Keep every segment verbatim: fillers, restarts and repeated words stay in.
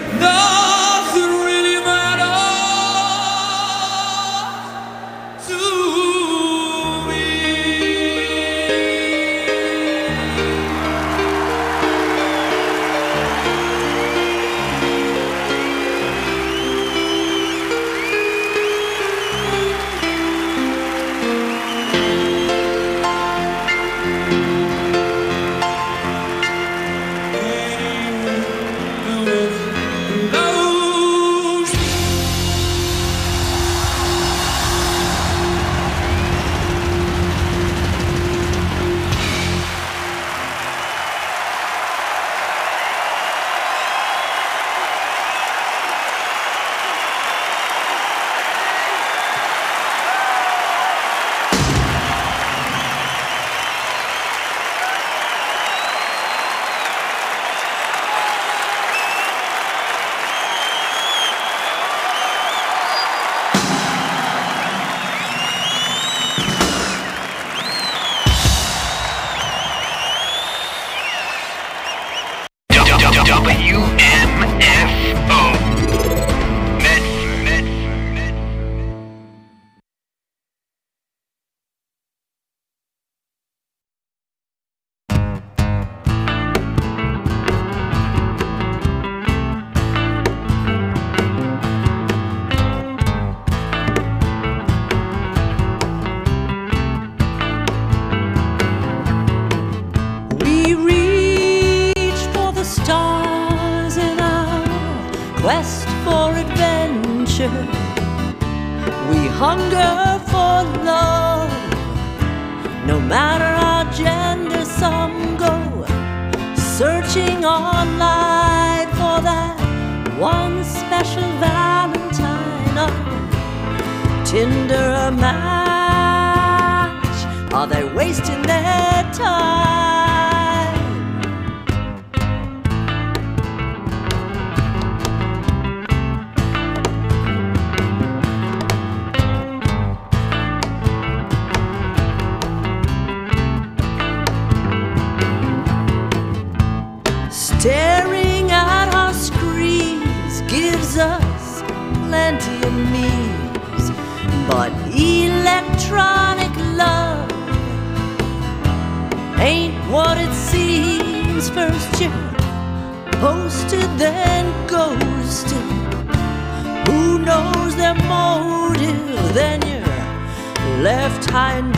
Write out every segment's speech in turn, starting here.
nothing really matters to me. W M F O. Quest for adventure, we hunger for love. No matter our gender, some go searching online for that one special Valentine. A Tinder, a match, are they wasting their time? Staring at our screens gives us plenty of memes, but electronic love ain't what it seems. First you're posted, then ghosted. Who knows their motive? Then you're left high and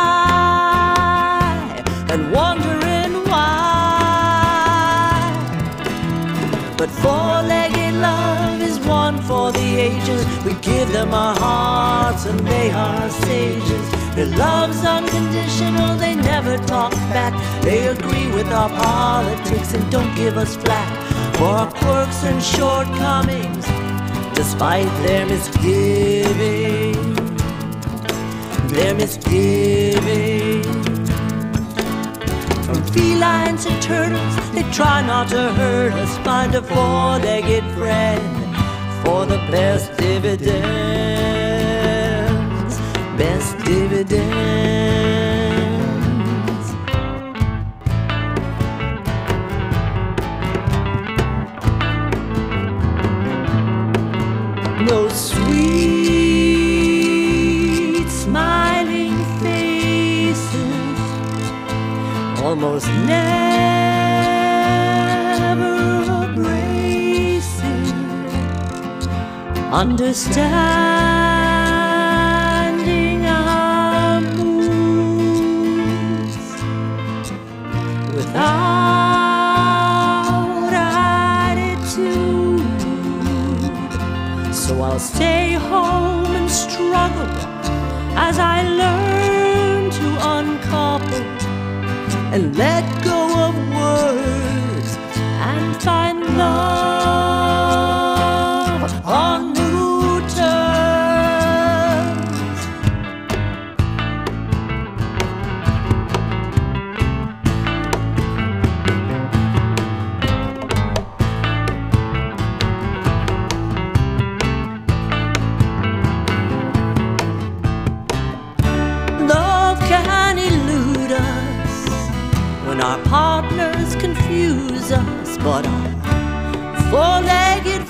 dry and wondering why. But four-legged love is one for the ages. We give them our hearts and they are sages. Their love's unconditional, they never talk back. They agree with our politics and don't give us flack for our quirks and shortcomings, despite their misgiving, their misgiving. From felines to turtles, they try not to hurt us. Find a four-legged friend for the best dividends, best dividends. No sweet smiling faces, almost never abrasive, understanding our moods without attitude. So I'll stay home and struggle as I learn to uncouple and let go of words and find love on new terms. Love can elude us when our partners confuse us, but our four-legged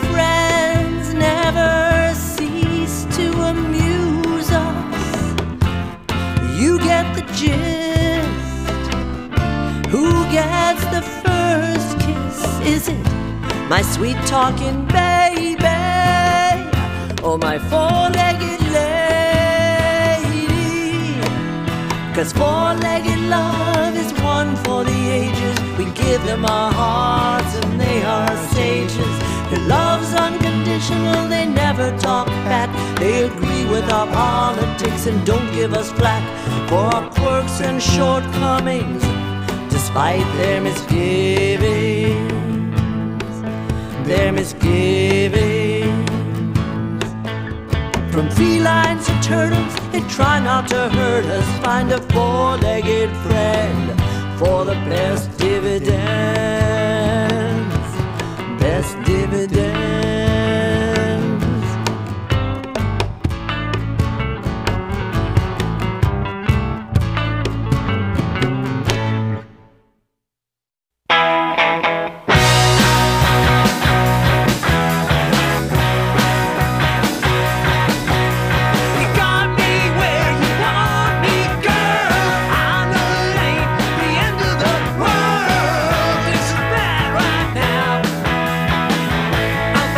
my sweet talking baby, oh my four-legged lady. 'Cause four-legged love is one for the ages. We give them our hearts and they are sages. Their love's unconditional, they never talk back. They agree with our politics and don't give us flack for our quirks and shortcomings, despite their misgivings, their misgivings. From felines to turtles, they try not to hurt us. Find a four-legged friend for the best dividends, best dividends. I'm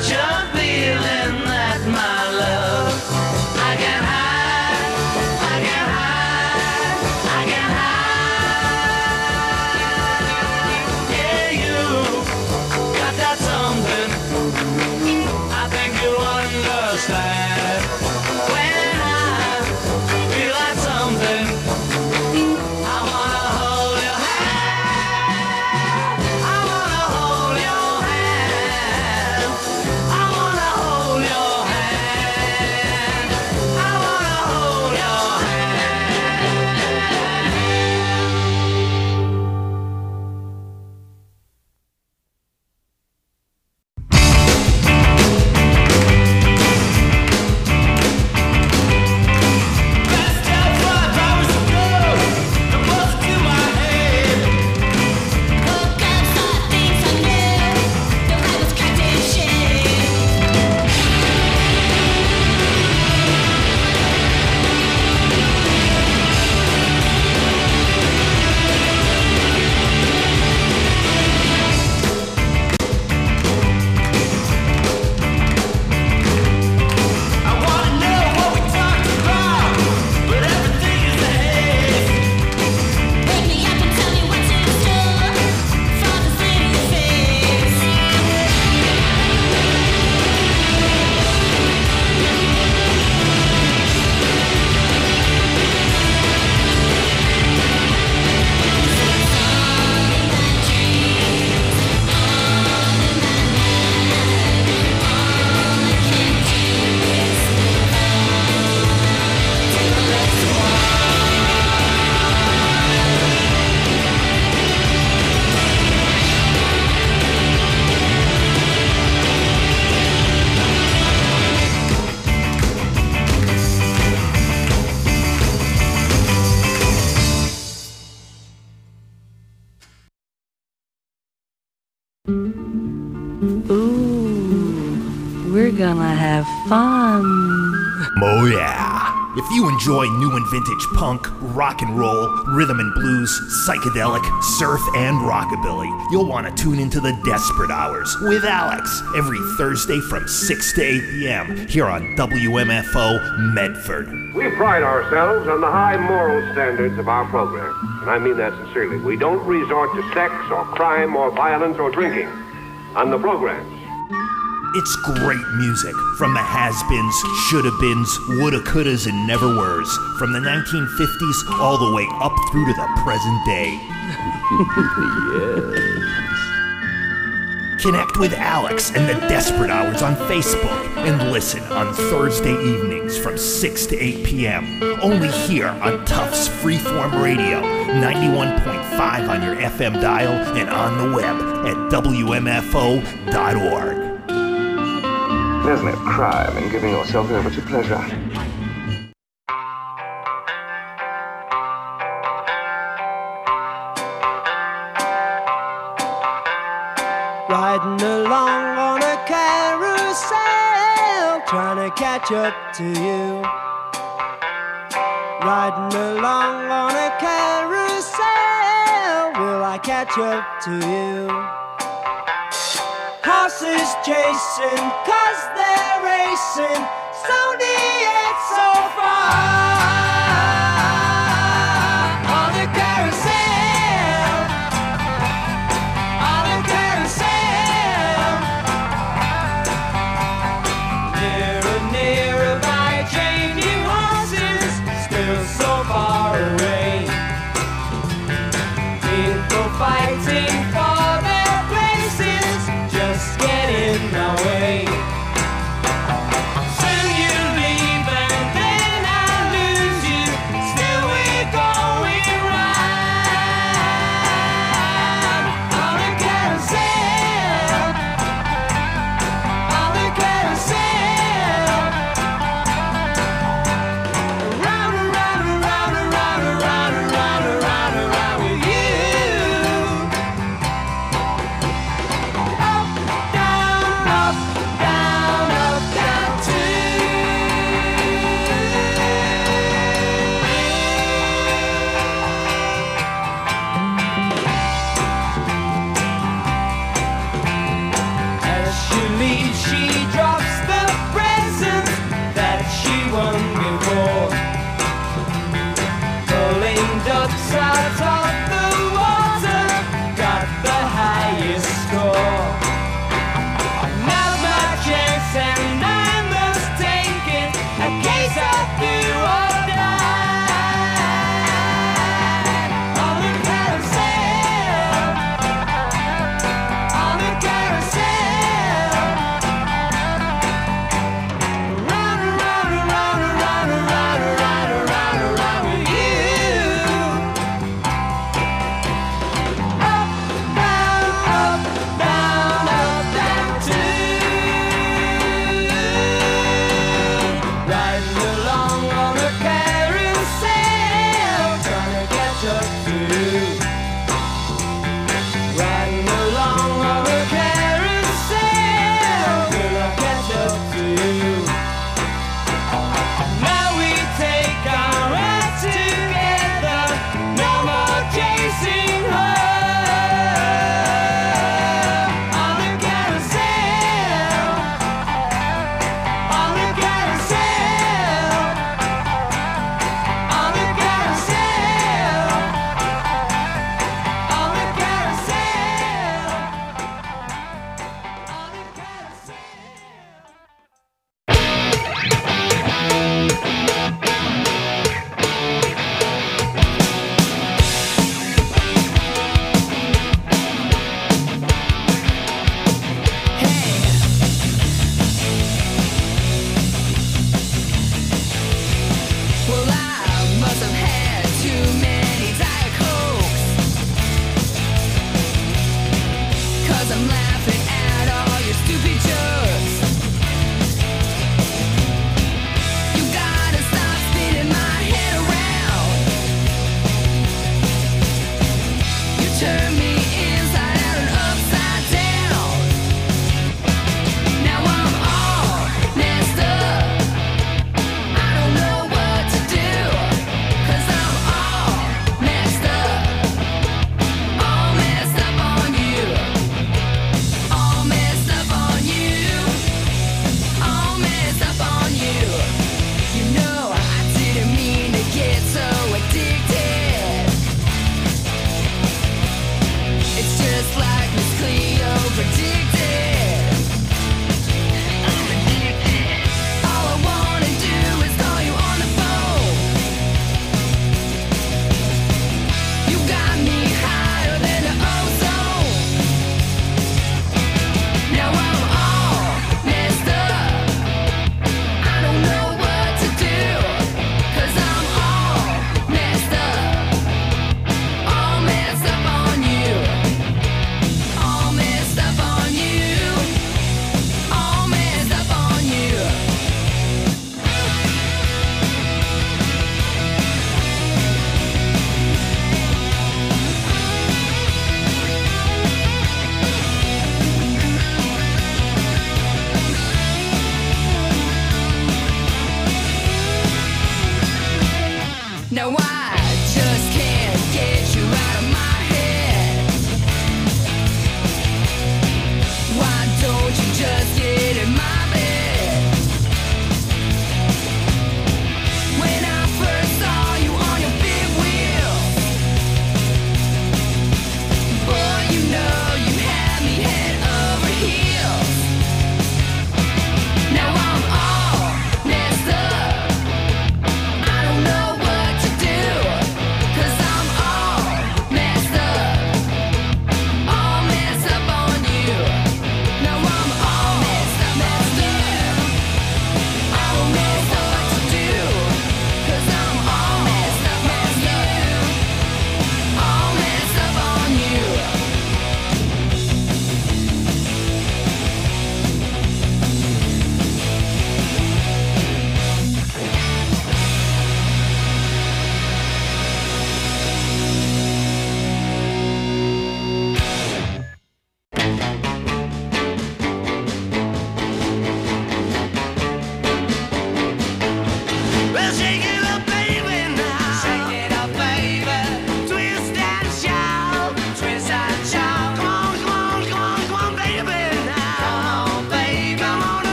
such a feeling that my love I can hide, I can hide, I can hide. Yeah, you got that something I think you'll understand. When I feel that something, I wanna hold your hand. I wanna hold your hand. I wanna hold your hand. I wanna hold your Best out five hours ago, the buzz to my head. Woke up, saw things I knew. The light was cracked in shade. I wanna know what we talked about, but everything is ahead. Wake me up and tell me what's in store for the city of face. Ooh, we're gonna have fun. Oh yeah. If you enjoy new and vintage punk, rock and roll, rhythm and blues, psychedelic, surf, and rockabilly, you'll want to tune into the Desperate Hours with Alex every Thursday from six to eight p.m. here on W M F O Medford. We pride ourselves on the high moral standards of our program, and I mean that sincerely. We don't resort to sex or crime or violence or drinking on the programs. It's great music from the has-beens, shoulda-beens, woulda-couldas, and never-weres, from the nineteen fifties all the way up through to the present day. Connect with Alex and the Desperate Hours on Facebook and listen on Thursday evenings from six to eight p.m. Only here on Tufts Freeform Radio, ninety-one point five on your F M dial and on the web at W M F O dot org. There's no crime in giving yourself over to pleasure. Riding along on a carousel, trying to catch up to you. Riding along on a carousel, will I catch up to you? Horses chasing, cause they're racing, so near yet so far. On the carousel, on the carousel. Nearer, nearer by changing horses, still so far away. People fighting for their places, just get in my way. Soon you leave and then I'll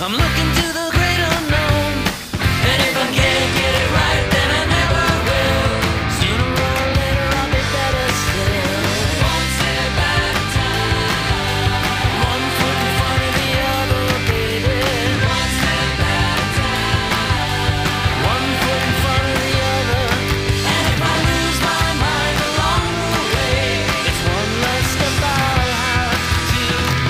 I'm looking to the great unknown. And if I can't get it right, then I never will. Sooner or later I'll be better still. One step at a time. One foot in front of the other, baby. One step at a time. One foot in front of the other. And if I lose my mind along the way, it's one less step I'll have to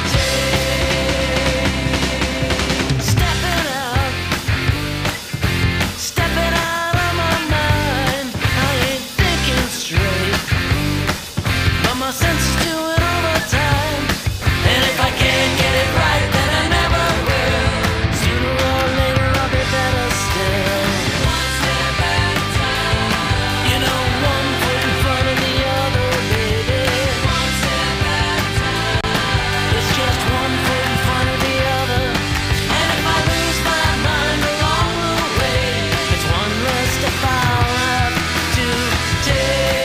take. Stepping out, stepping out of my mind. I ain't thinking straight, but my senses doing overtime. And if I can't get it right, then I never will. Sooner or later I'll be better still. One step at a time. You know, one foot in front of the other, baby. One step at a time. It's just one foot in front of the other. And if I lose my mind along the way, it's one less step I'll have to take.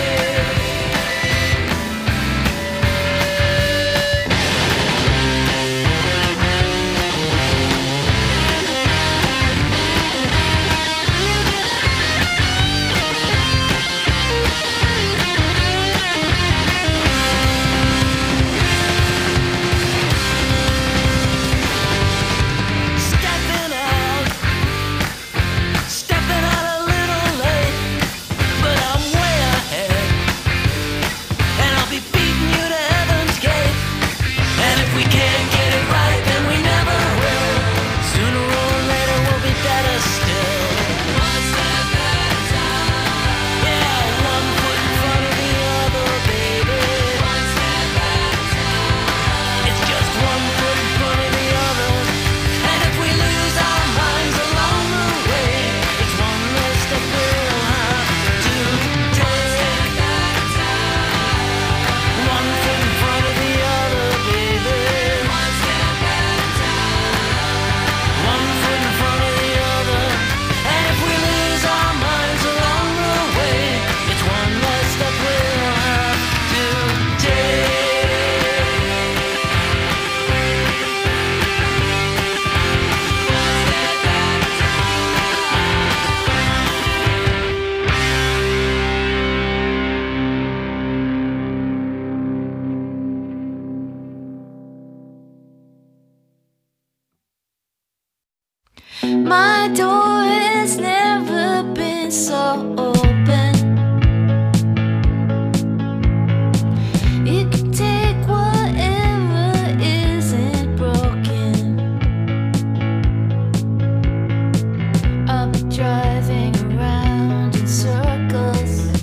Stepping out, stepping out a little late, but I'm way ahead, and I'll be beating you to heaven's gate. And if we can't get it right, then we never will. Sooner or later we'll be better still. One step at a time. Yeah, one foot in front of the other, baby. One step at a time. It's just one foot in front of the other. And if we lose our minds along the way, it's one less step we'll have to take. One foot in front of the other, baby. One step at a time. One foot in front of the other. And if we lose our minds along the way, it's one less step we'll have to take. My door has never been so open. You can take whatever isn't broken. I'll be driving around in circles,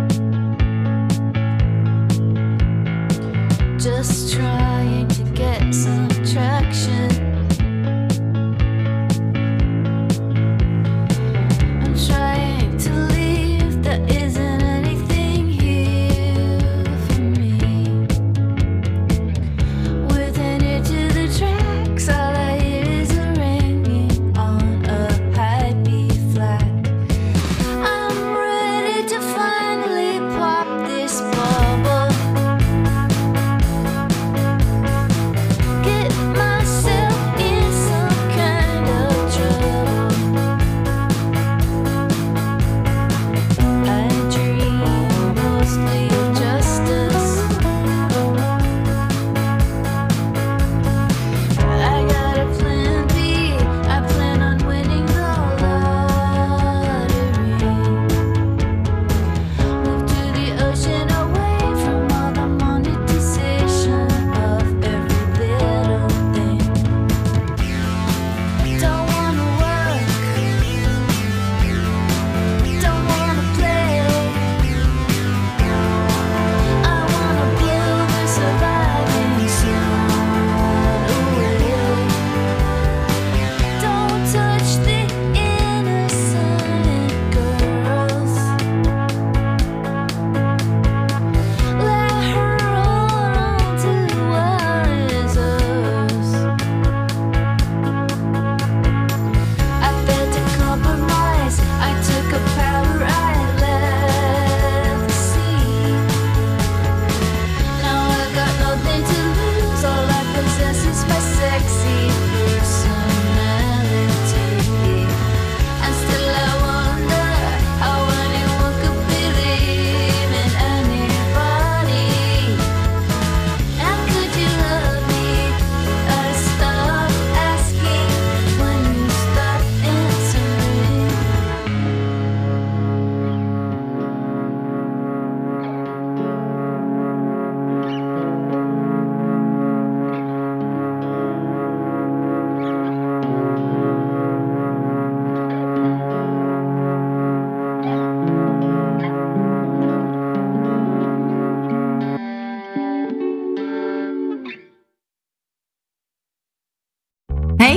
just trying to get some traction. I'm trying to leave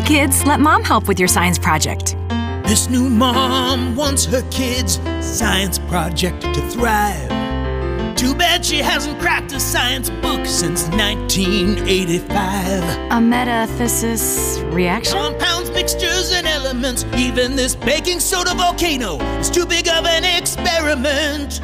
kids, let Mom help with your science project. This new mom wants her kids' science project to thrive. Too bad she hasn't cracked a science book since nineteen eighty-five. A metathesis reaction? Compounds, mixtures, and elements. Even this baking soda volcano is too big of an experiment.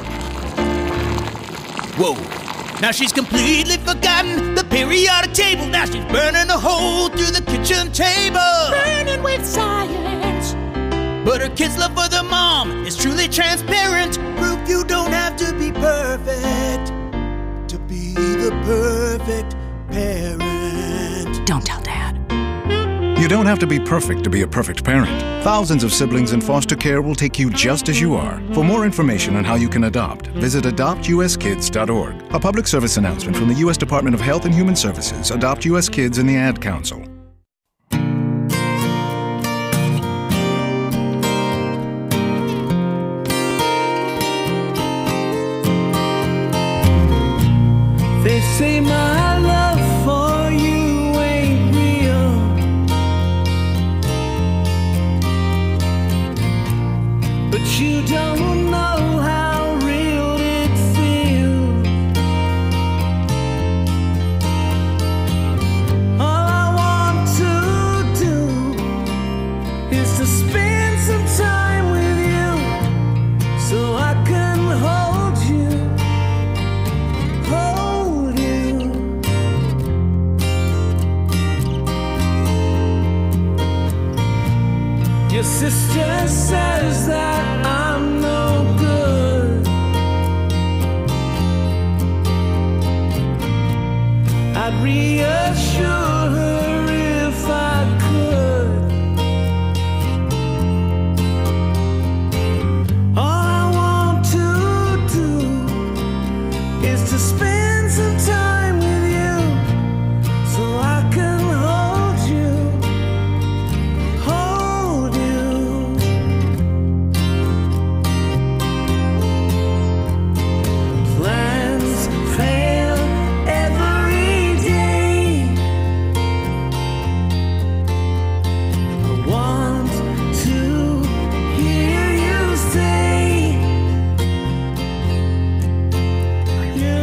Whoa. Now she's completely forgotten the periodic table. Now she's burning a hole through the kitchen table. Burning with science. But her kids' love for their mom is truly transparent. Proof you don't have to be perfect to be the perfect parent. Don't tell Dad. You don't have to be perfect to be a perfect parent. Thousands of siblings in foster care will take you just as you are. For more information on how you can adopt, visit adopt u s kids dot org. A public service announcement from the U S Department of Health and Human Services, Adopt U S Kids, and the Ad Council. They say my love for you ain't real, but you don't know how real it feels. All I want to do is to spend some time with you so I can hold you, hold you. Your sister says that I'm no good. I'd reassure her if I could. All I want to do is to spend some time with you so I can hold you, hold you. Plans fail every day. I want to hear you say your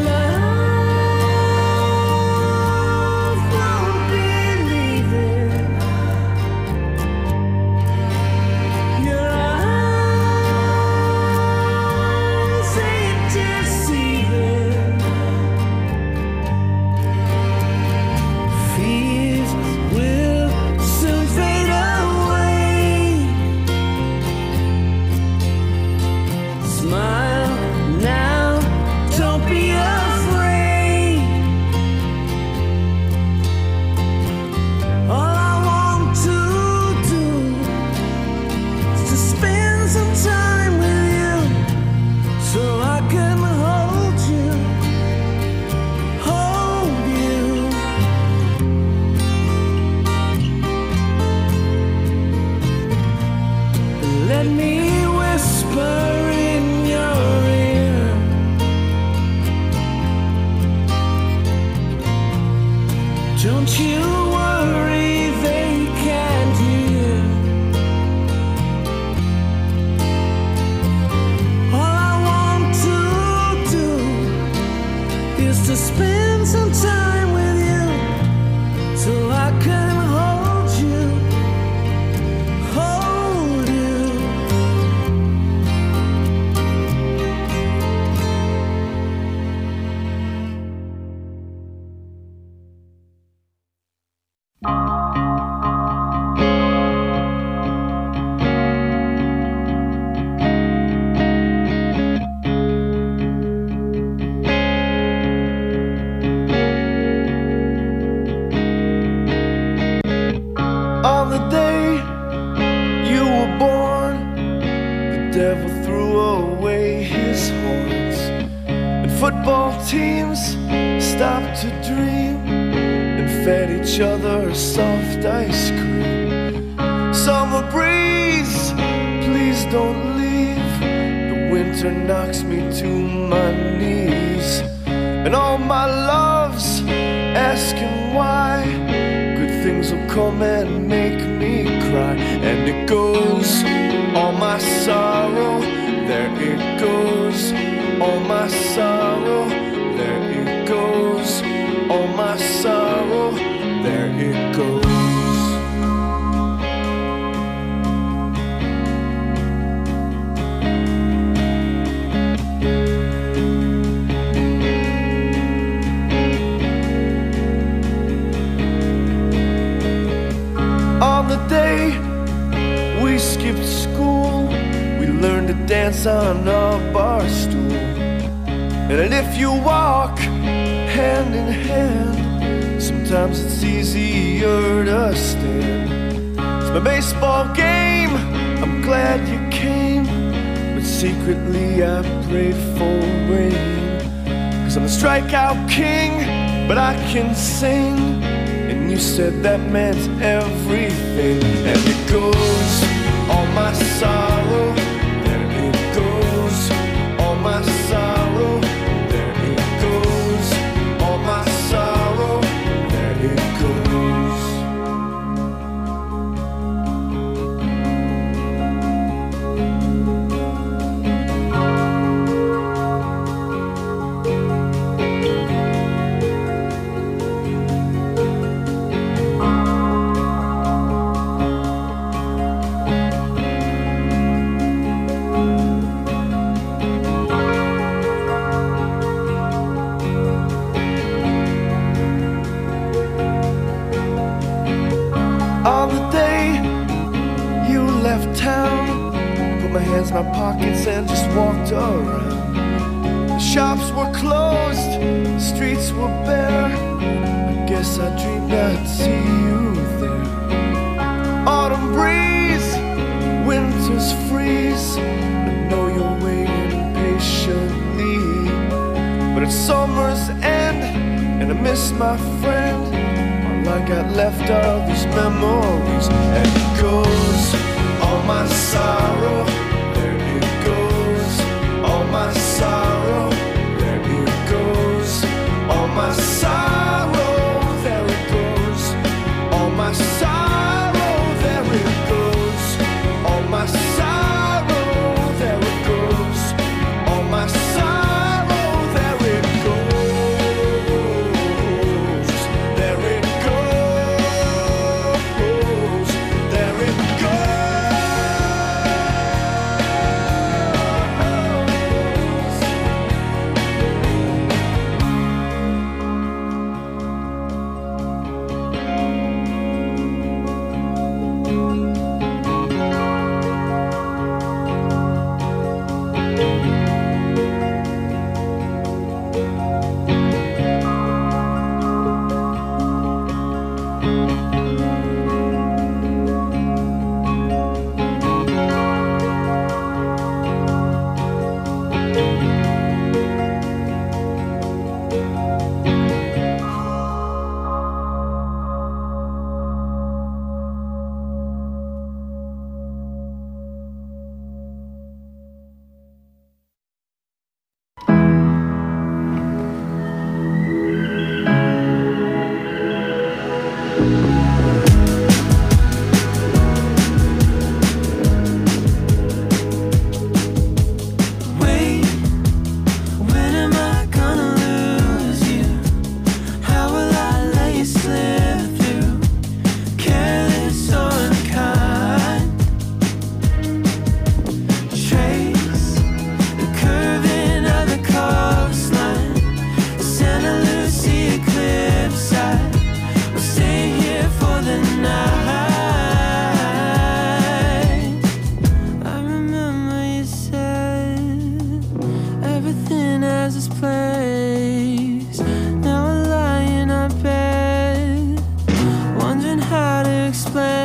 love won't believe it. Your eyes ain't deceiving. Fears will soon fade away. Smile now, don't be afraid. All I want to do is to spend some time with you so I can hold you, hold you. Let me whisper in your ear. Don't you worry, they can't hear. All I want to do is to spend some time with you so I can hold you, hold you. On the day you were born, the devil threw away his horns, and football teams stopped to dream and fed each other soft ice cream. Summer breeze, please don't leave. The winter knocks me to my knees, and all my loves asking why. Good things will come and make goes, all my sorrow. There it goes, all my sorrow. There it goes, all my sorrow. There it goes. On the day we skipped school, we learned to dance on a bar stool. And if you walk hand in hand, sometimes it's easier to stand. It's my baseball game, I'm glad you came, but secretly I prayed for rain. Cause I'm the strikeout king, but I can sing. And you said that meant everything. And it goes, all my sorrow. There it goes, all my sorrow. There it goes, all my sorrow. There it goes. On the day you left town, put my hands in my pockets and just walked around. The shops were closed, the streets were bare. I guess I dreamed I'd see you there. Autumn breeze, winter's freeze. I know you're waiting patiently, but it's summer's end and I miss my friend. All I got left are these memories. And it goes, all my sorrow. There it goes, all my sorrow. There it goes, all my sorrow. There it goes, all my sorrow. There it goes, all my sorrow. There it goes, all my sorrow. There it goes, there it goes, there it goes. Wait, when am I gonna lose you? How will I let you slip through? Careless or unkind. Trace the curving of the coastline, Santa Lucia cliffside. We'll stay here for the night. I remember you said everything has its place. Now I lie in our bed, wondering how to explain.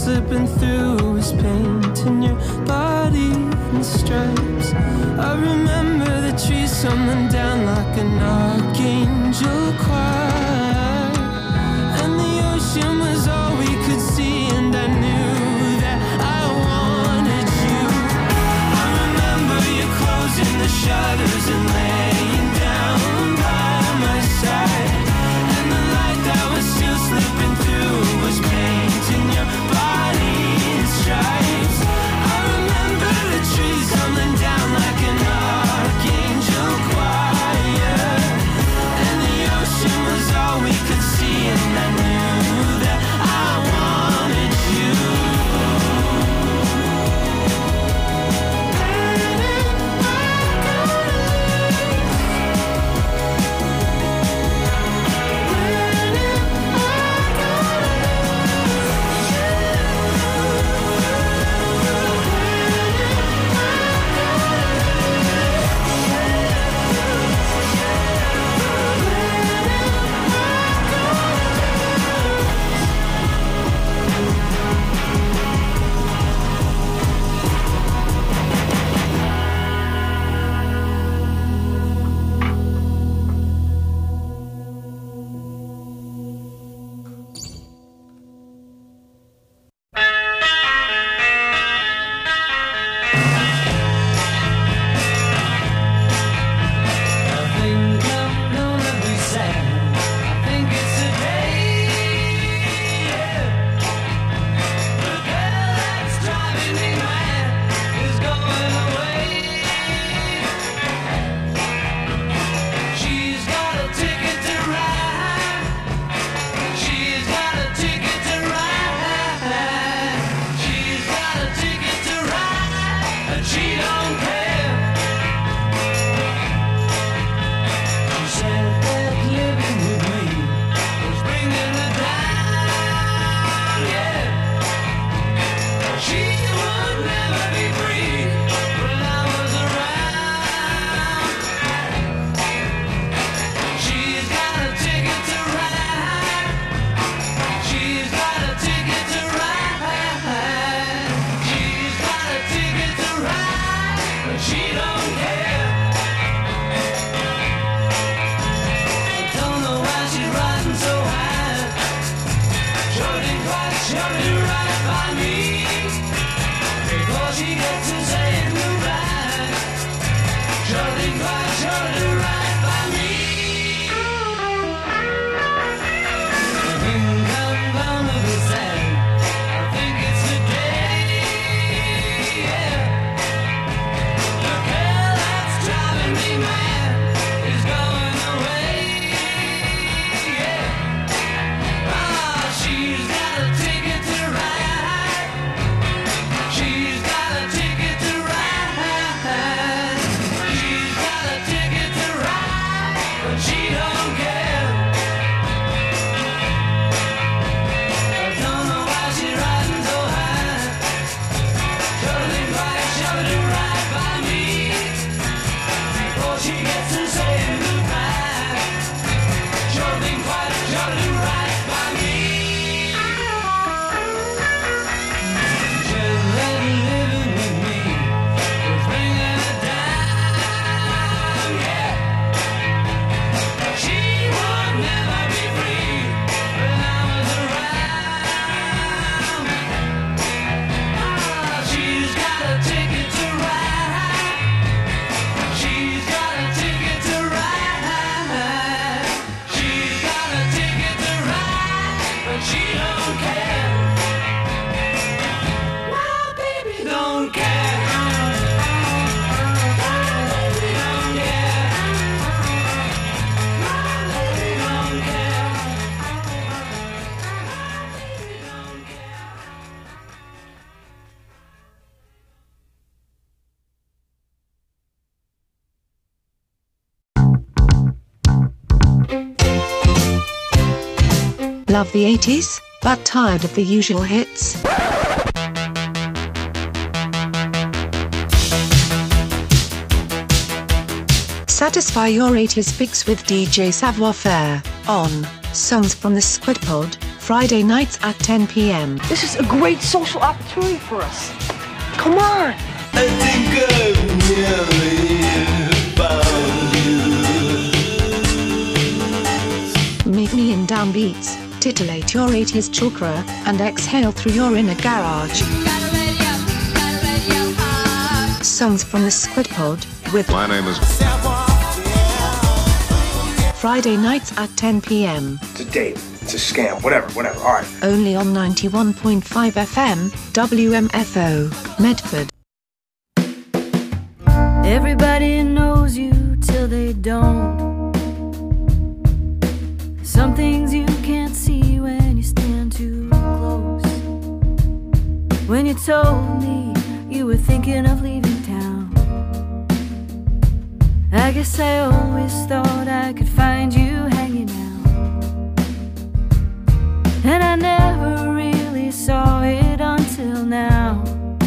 slipping through was painting your body in stripes. I remember the trees tumbling down like an archangel choir, and the ocean was all we could see, and I knew that I wanted you. I remember you closing the shutters and laying down by my side, and the light that was still slipping through was painting your body in stripes. I remember the trees tumbling down like an archangel choir, and the ocean was all we could see, and I knew that I wanted you. Love the eighties, but tired of the usual hits? Satisfy your eighties fix with D J Savoir Faire on Songs from the Squid Pod Friday nights at ten p.m. This is a great social opportunity for us. Come on. I think I've nearly found you. Meet me in downbeats, titillate your eighties chakra, and exhale through your inner garage. Songs from the Squid Pod with My name is Friday nights at ten p.m. It's a date. It's a scam. Whatever, whatever. All right. Only on ninety-one point five F M, W M F O, Medford. Everybody knows you till they don't. Some things you can't see when you stand too close. When you told me you were thinking of leaving town, I guess I always thought I could find you hanging out. And I never really saw it until now.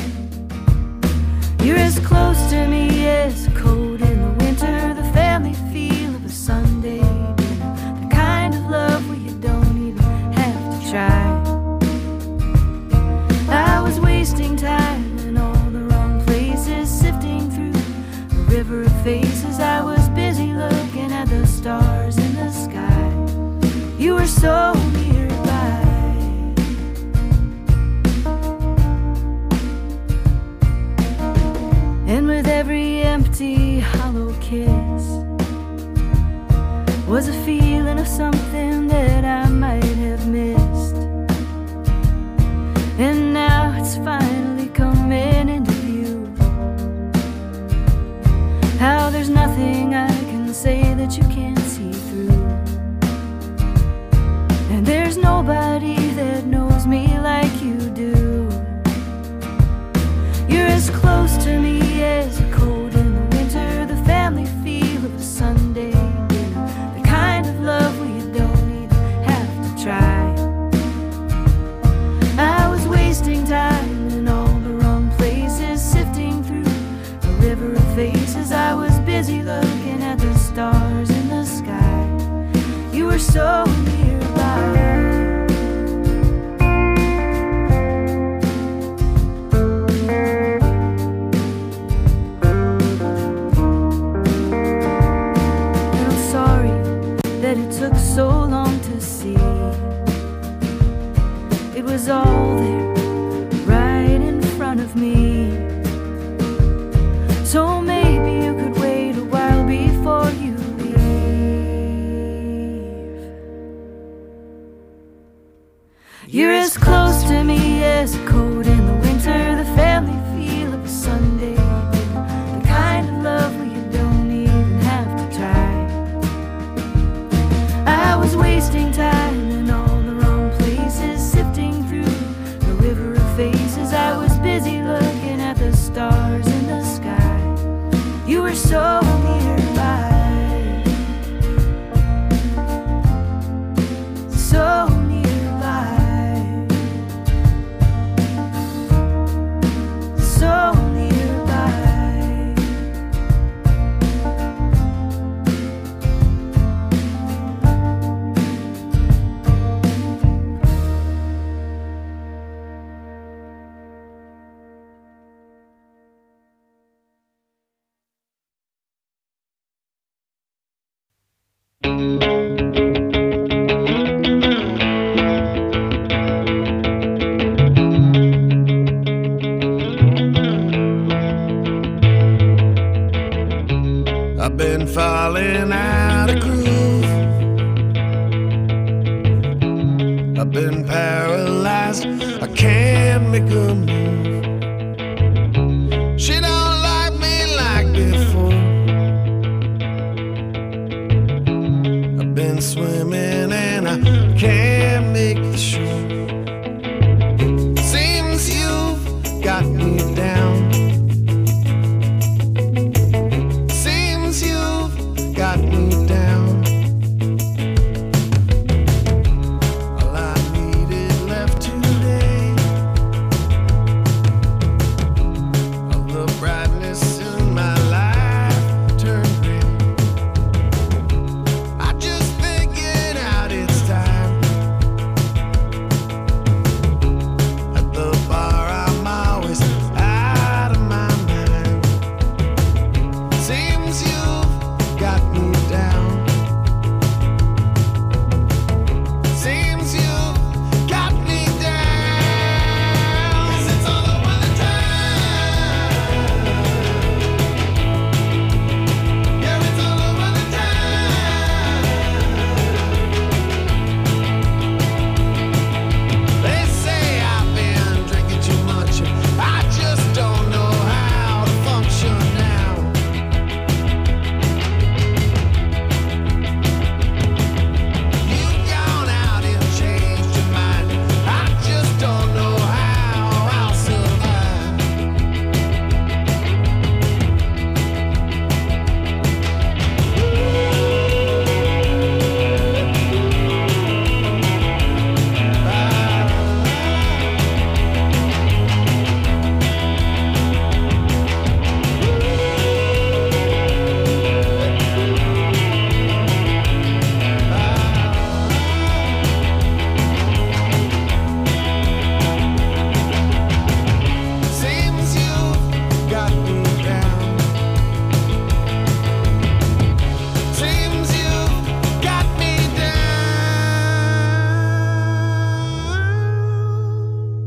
You're as close to me as cold in the winter, the family feel of a Sunday dinner, the kind of love where you don't even have to try. I was wasting time in all the wrong places, sifting through a river of faces. I was busy looking at the stars in the sky. You were so nearby. And with every empty, hollow kiss was a feeling of something that I might have missed. And now it's finally coming into view, how there's nothing I can say that you can't see through. And there's nobody that knows me like you do. You're as close to me as a cold in the winter, the family feel of a Sunday dinner, the kind of love where you don't even have to try. I was wasting time in all the wrong places, sifting through a river of faces. I was busy looking at the stars in the sky. You were so nearby. That it took so long to see. It was all there, right in front of me. So maybe you could wait a while before you leave. You're as close to me as a cold in the winter, the family feel of a Sunday dinner, the kind of love where you don't even have to try. I was wasting time in all the wrong places, sifting through a river of faces. I was busy looking at the stars in the sky. You were so nearby, so nearby, so nearby. I've been falling out of groove. I've been paralyzed. I can't make a move. She don't like me like before. I've been swimming and I can't make the shore. Seems you've got me down. Got me down. All I needed left today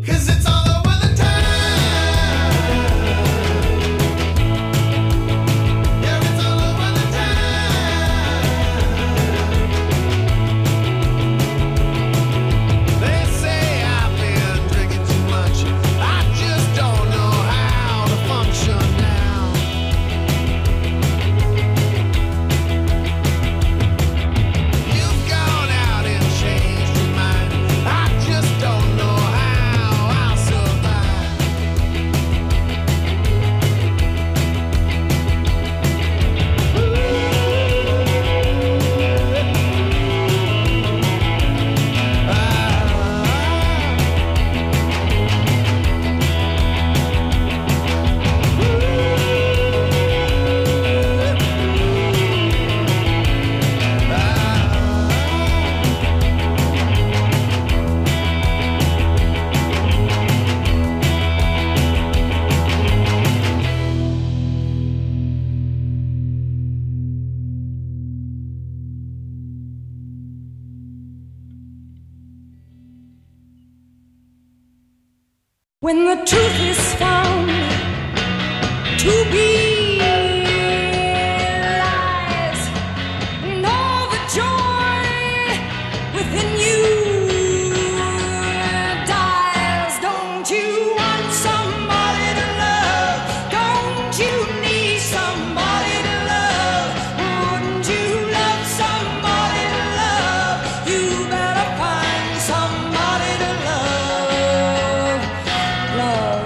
When the truth is found to be lies, and all the joy within you dies. Don't you want somebody to love? Don't you need somebody to love? Wouldn't you love somebody to love? You better find somebody to love. Love,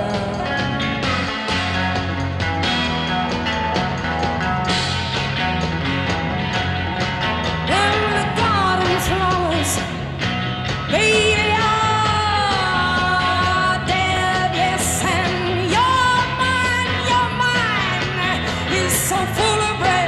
and the garden flowers, they are dead, yes, and your mind, your mind is so full of bread.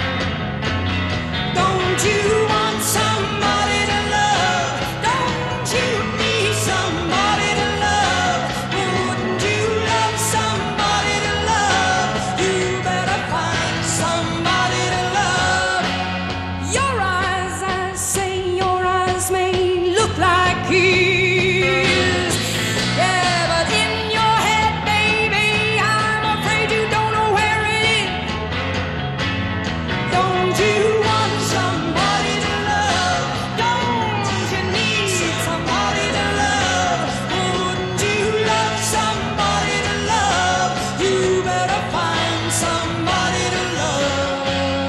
Don't you want somebody to love? Don't you need somebody to love? Wouldn't you love somebody to love? You better find somebody to love. Your eyes, I say, your eyes may look like his. Yeah, but in your head, baby, I'm afraid you don't know where it is. Don't you want somebody to love? Don't you need somebody to love? Wouldn't you love somebody to love? You better find somebody to love.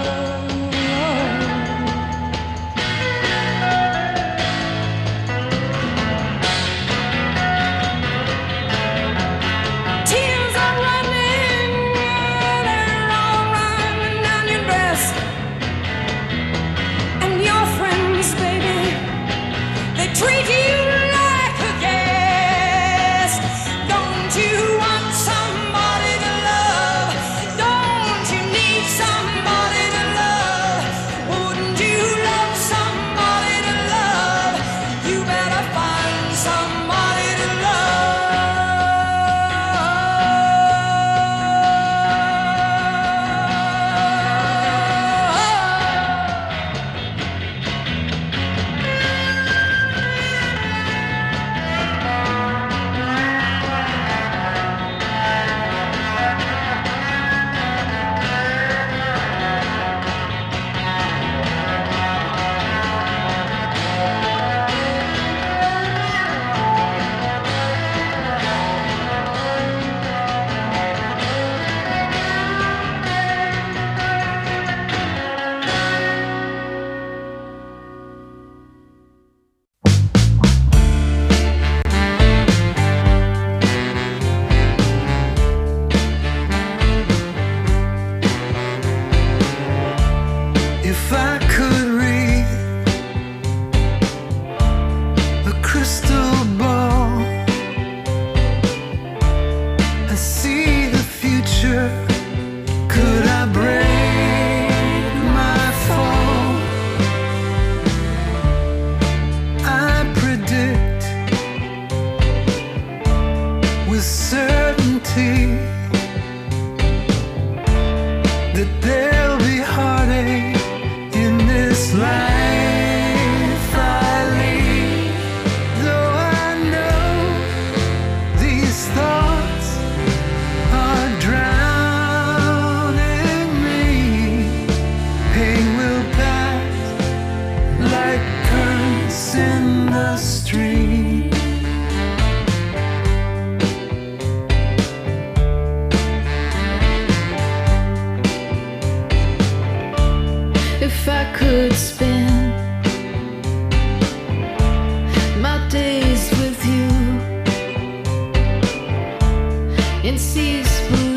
Tears are running, they're all running down your dress. And your friends, baby, they treat you like a guest. Don't you want somebody to love? Don't you need somebody to love? Wouldn't you love somebody to love? You better find somebody to If I could read a crystal ball and see the future, could I break my fall? I predict with certainty that there'll be heartache in this life I lead. Though I know in seas blue